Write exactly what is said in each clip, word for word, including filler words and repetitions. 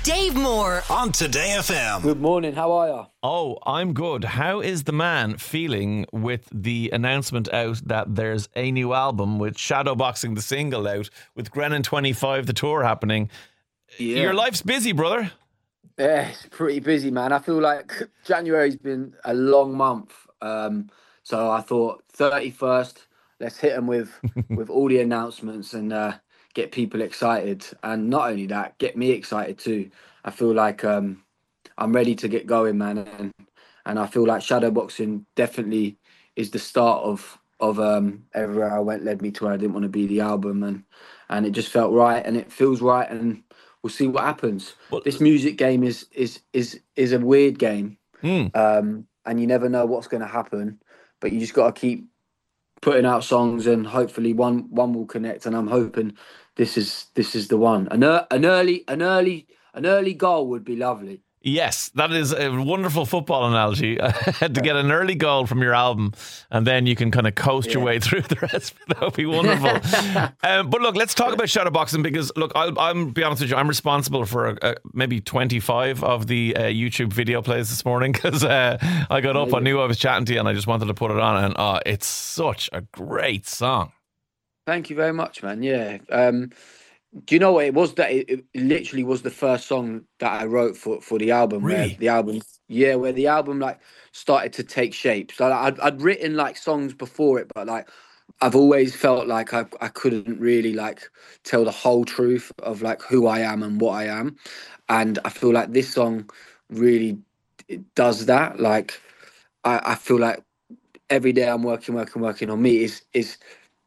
Dave Moore on Today F M. Good morning, how are you? Oh, I'm good. How is the man feeling with the announcement out that there's a new album with Shadowboxing the single out, with Grennan twenty-five the tour happening? Yeah. Your life's busy, brother. Yeah, it's pretty busy, man. I feel like January's been a long month. Um, so I thought thirty-first, let's hit them with, with all the announcements and uh, get people excited. And not only that, get me excited too. I feel like um, I'm ready to get going, man. And, and I feel like Shadowboxing definitely is the start of of um, Everywhere I Went Led Me to Where I Didn't Want to Be, the album. And, and it just felt right and it feels right. And we'll see what happens. Well, this music game is is is is a weird game, mm. um, and you never know what's going to happen. But you just got to keep putting out songs, and hopefully one one will connect. And I'm hoping this is this is the one. An er, an early an early an early goal would be lovely. Yes, that is a wonderful football analogy. To get an early goal from your album, and then you can kind of coast yeah. your way through the rest. That would be wonderful. um, but look, let's talk about Shadowboxing, because look, I'll, I'll be honest with you, I'm responsible for uh, maybe twenty-five of the uh, YouTube video plays this morning, because uh, I got up, I knew I was chatting to you, and I just wanted to put it on, and oh, it's such a great song. Thank you very much, man. Yeah. Um, Do you know what it was? That it, it literally was the first song that I wrote for, for the album. Really? Where the album, yeah, where the album like started to take shape. So I'd I'd written like songs before it, but like I've always felt like I I couldn't really like tell the whole truth of like who I am and what I am, and I feel like this song really it does that. Like I I feel like every day I'm working, working, working on me is is.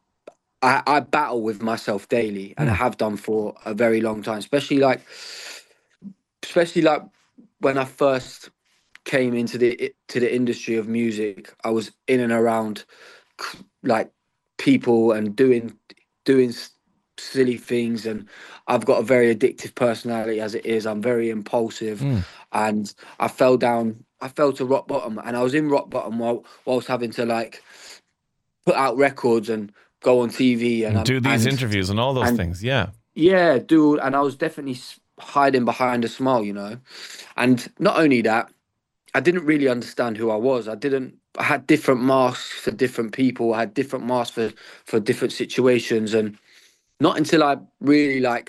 I, I battle with myself daily, and I have done for a very long time, especially like, especially like when I first came into the to the industry of music. I was in and around like people and doing doing silly things, and I've got a very addictive personality as it is. I'm very impulsive, mm. and I fell down. I fell to rock bottom, and I was in rock bottom while whilst having to like put out records and go on T V and, and do these and, interviews and all those and, things. Yeah. Yeah, do. And I was definitely hiding behind a smile, you know. And not only that, I didn't really understand who I was. I didn't, I had different masks for different people. I had different masks for, for different situations. And not until I really like,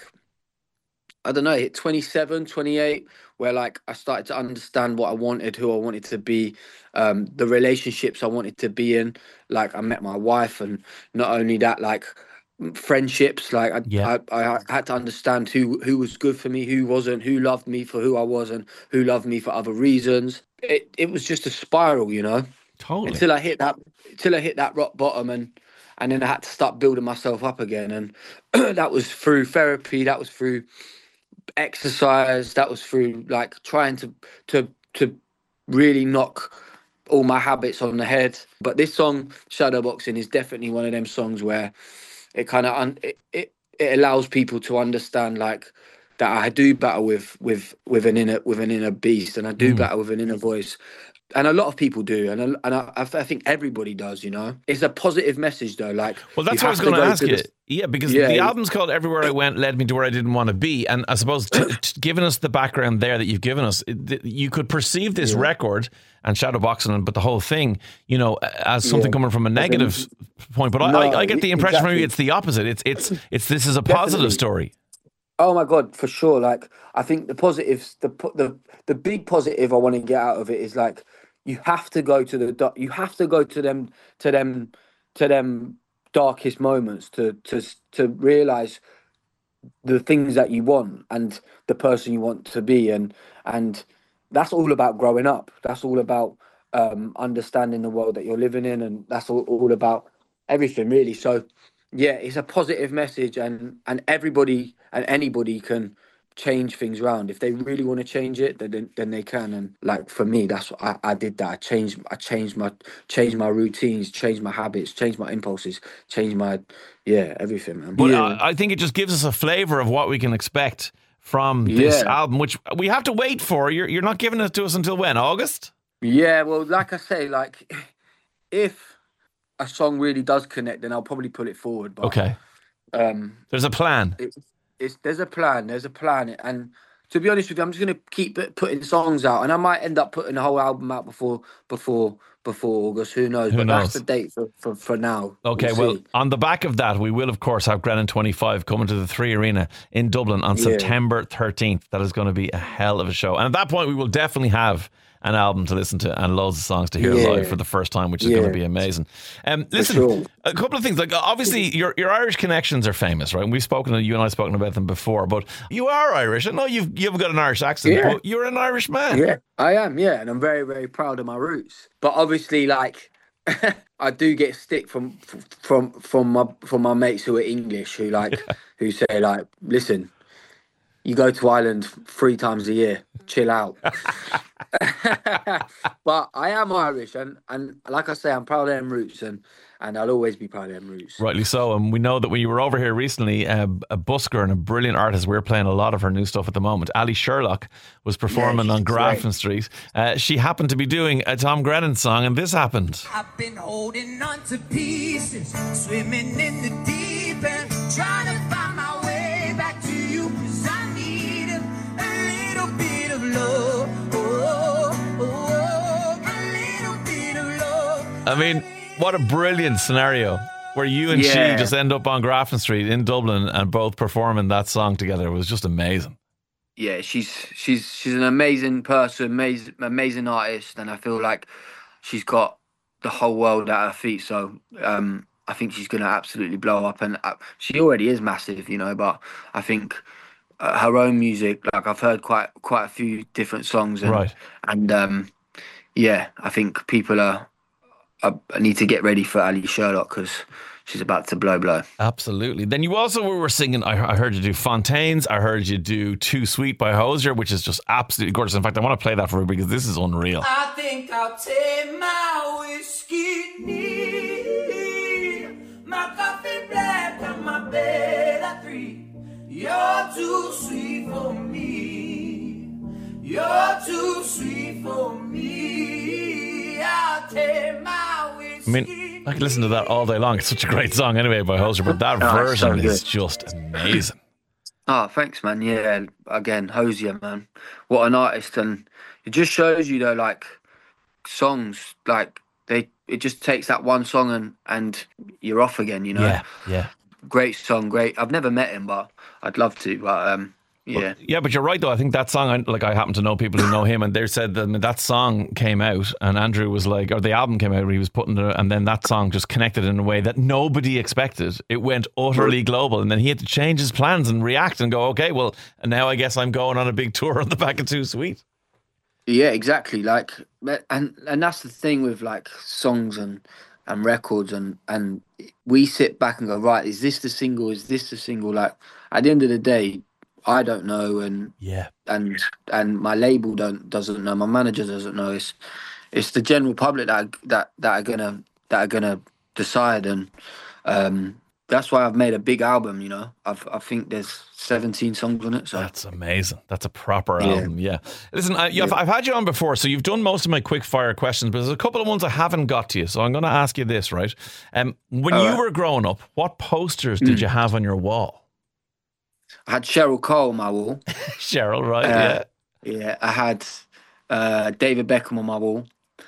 I don't know, hit twenty-seven, twenty-eight, where like I started to understand what I wanted, who I wanted to be, um, the relationships I wanted to be in. Like I met my wife, and not only that, like friendships. Like I, yeah. I, I had to understand who who was good for me, who wasn't, who loved me for who I was, and who loved me for other reasons. It it was just a spiral, you know. Totally. Until I hit that, until I hit that rock bottom, and and then I had to start building myself up again, and that was through therapy. That was through exercise, that was through like trying to to to really knock all my habits on the head. But this song Shadowboxing is definitely one of them songs where it kind of un- it, it it allows people to understand like that I do battle with with with an inner with an inner beast, and I do mm. battle with an inner voice. And a lot of people do, and I, and I, I think everybody does. You know, it's a positive message, though. Like, well, that's what I was going to ask you. The, yeah, because yeah, the album's called "Everywhere I Went Led Me to Where I Didn't Want to Be," and I suppose, t- t- given us the background there that you've given us, it, you could perceive this yeah. record and Shadowboxing, but the whole thing, you know, as something yeah. coming from a negative think, point. But no, I, I get the impression exactly. from you it's the opposite. It's it's it's this is a positive Definitely. story. Oh my God, for sure. Like, I think the positives, the the the big positive I want to get out of it is like, you have to go to the you have to go to them to them to them darkest moments to to to realize the things that you want and the person you want to be, and and that's all about growing up. That's all about um, understanding the world that you're living in, and that's all, all about everything really. So yeah, it's a positive message, and and everybody and anybody can change things around. If they really want to change it, then then they can. And like for me, that's what I, I did that. I changed I changed my changed my routines, changed my habits, changed my impulses, changed my yeah, everything, man. But yeah. I, I think it just gives us a flavour of what we can expect from this yeah. album, which we have to wait for. You're you're not giving it to us until when? August? Yeah, well, like I say, like if a song really does connect, then I'll probably put it forward. But, okay. Um, There's a plan. It, It's, there's a plan, there's a plan. And to be honest with you, I'm just gonna keep putting songs out, and I might end up putting a whole album out before before before August. Who knows? Who but knows? that's the date for for, for now. Okay, we'll, well, on the back of that, we will, of course, have Grennan twenty-five coming to the Three Arena in Dublin on Yeah. September thirteenth. That is going to be a hell of a show. And at that point, we will definitely have an album to listen to and loads of songs to hear Yeah. live for the first time, which is Yeah. going to be amazing. Um, listen, sure. a couple of things. Like, obviously, your your Irish connections are famous, right? And we've spoken, you and I have spoken about them before, but you are Irish. I know you've, you've got an Irish accent, Yeah. but you're an Irish man. Yeah, I am. Yeah, and I'm very, very proud of my roots. But obviously, like, I do get stick from from from my from my mates who are English, who like who say like, listen, you go to Ireland three times a year, chill out. But I am Irish, and and like I say, I'm proud of them roots, and and I'll always be proud of them roots. Rightly so. And we know that when you were over here recently, uh, a busker and a brilliant artist, we're playing a lot of her new stuff at the moment. Ali Sherlock was performing Yeah, on she's Grafton great. Street. Uh, she happened to be doing a Tom Grennan song, and this happened. I've been holding on to pieces, swimming in the deep end, trying to find my way back to you, 'cause I need a, a little bit of love. Oh, oh, oh, a little bit of love. I mean, what a brilliant scenario where you and Yeah. she just end up on Grafton Street in Dublin and both performing that song together. It was just amazing. Yeah, she's she's she's an amazing person, amazing amazing artist, and I feel like she's got the whole world at her feet. So um, I think she's going to absolutely blow up, and uh, she already is massive, you know. But I think uh, her own music, like I've heard quite quite a few different songs, and Right. and um, yeah, I think people are, are need to get ready for Ali Sherlock because she's about to blow blow. Absolutely. Then you also were singing, I I heard you do Fontaines. I heard you do Too Sweet by Hosier, which is just absolutely gorgeous. In fact, I want to play that for her because this is unreal. I think I'll take my whiskey neat, my coffee black on my bed at three. You're too sweet for me. You're too sweet for me. I'll take my whiskey. I mean, I could listen to that all day long. It's such a great song anyway by Hosier, but that Oh, it's so version is good. just amazing. Oh, thanks, man. Yeah, again, Hosier, man. What an artist. And it just shows you, though, like, songs, like, they it just takes that one song and, and you're off again, you know? Yeah, yeah. Great song, great. I've never met him, but I'd love to. But, um, yeah. Yeah, but you're right though. I think that song, I- like I happen to know people who know him, and they said that I mean, that song came out, and Andrew was like, or the album came out, where he was putting it, and then that song just connected in a way that nobody expected. It went utterly global, and then he had to change his plans and react and go, okay, well, and now I guess I'm going on a big tour on the back of Too Sweet. Yeah, exactly. Like, and and that's the thing with like songs and and records, and and we sit back and go, right, is this the single? Is this the single? Like, at the end of the day, I don't know, and Yeah. and and my label don't doesn't know, my manager doesn't know. It's it's the general public that that that are gonna that are gonna decide, and um, that's why I've made a big album. You know, I've I think there's seventeen songs on it. So That's amazing. That's a proper Yeah. album. Yeah. Listen, I, you've, I've had you on before, so you've done most of my quick fire questions, but there's a couple of ones I haven't got to you. So I'm going to ask you this, right? Um, when All you right. were growing up, what posters did you have on your wall? I had Cheryl Cole on my wall. Cheryl, right? Uh, yeah. Yeah, I had uh, David Beckham on my wall,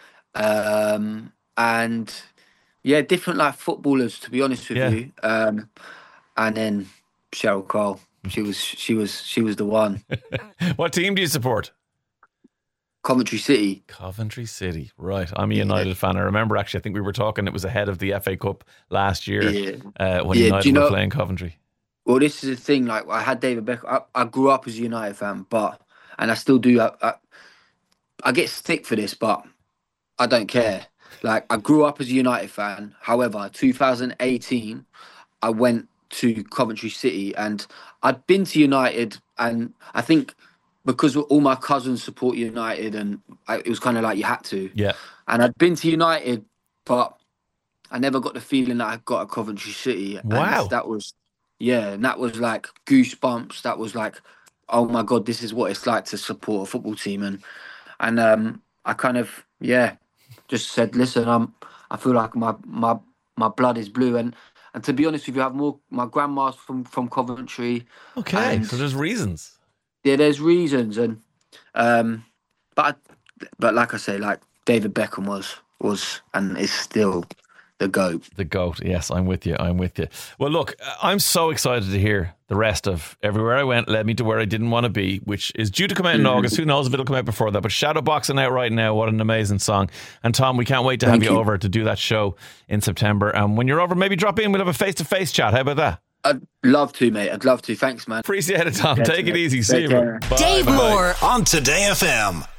um, and yeah, different like footballers. To be honest with Yeah. you, um, and then Cheryl Cole. She was she was she was the one. What team do you support? Coventry City. Coventry City, right. I'm a United fan. I remember actually, I think we were talking, it was ahead of the F A Cup last year Yeah. uh, when Yeah, do United you were know- playing Coventry. Well, this is the thing. Like, I had David Beckham. I, I grew up as a United fan, but and I still do. I, I, I get stick for this, but I don't care. Like, I grew up as a United fan. However, two thousand eighteen, I went to Coventry City, and I'd been to United, and I think because all my cousins support United, and I, it was kind of like you had to. Yeah. And I'd been to United, but I never got the feeling that I got at Coventry City. Wow. And that was, yeah, and that was like goosebumps. That was like, oh my God, this is what it's like to support a football team. And and um, I kind of, yeah, just said, listen, I'm, I feel like my my my blood is blue. And and to be honest with you, I have more, my grandma's from, from Coventry. Okay, And- so there's reasons. yeah, there's reasons, and um, but I, but like I say, like David Beckham was was and is still the GOAT. The GOAT, yes, I'm with you, I'm with you. Well, look, I'm so excited to hear the rest of Everywhere I Went Led Me to Where I Didn't Want to Be, which is due to come out in mm-hmm. August. Who knows if it'll come out before that, but Shadowboxing out right now. What an amazing song. And Tom, we can't wait to Thank have you, you over to do that show in September. And when you're over, maybe drop in, we'll have a face-to-face chat. How about that? I'd love to, mate. I'd love to. Thanks, man. Appreciate it, Tom. Yes, Take mate. it easy. See you, care. bro. Dave Bye. Moore on Today F M.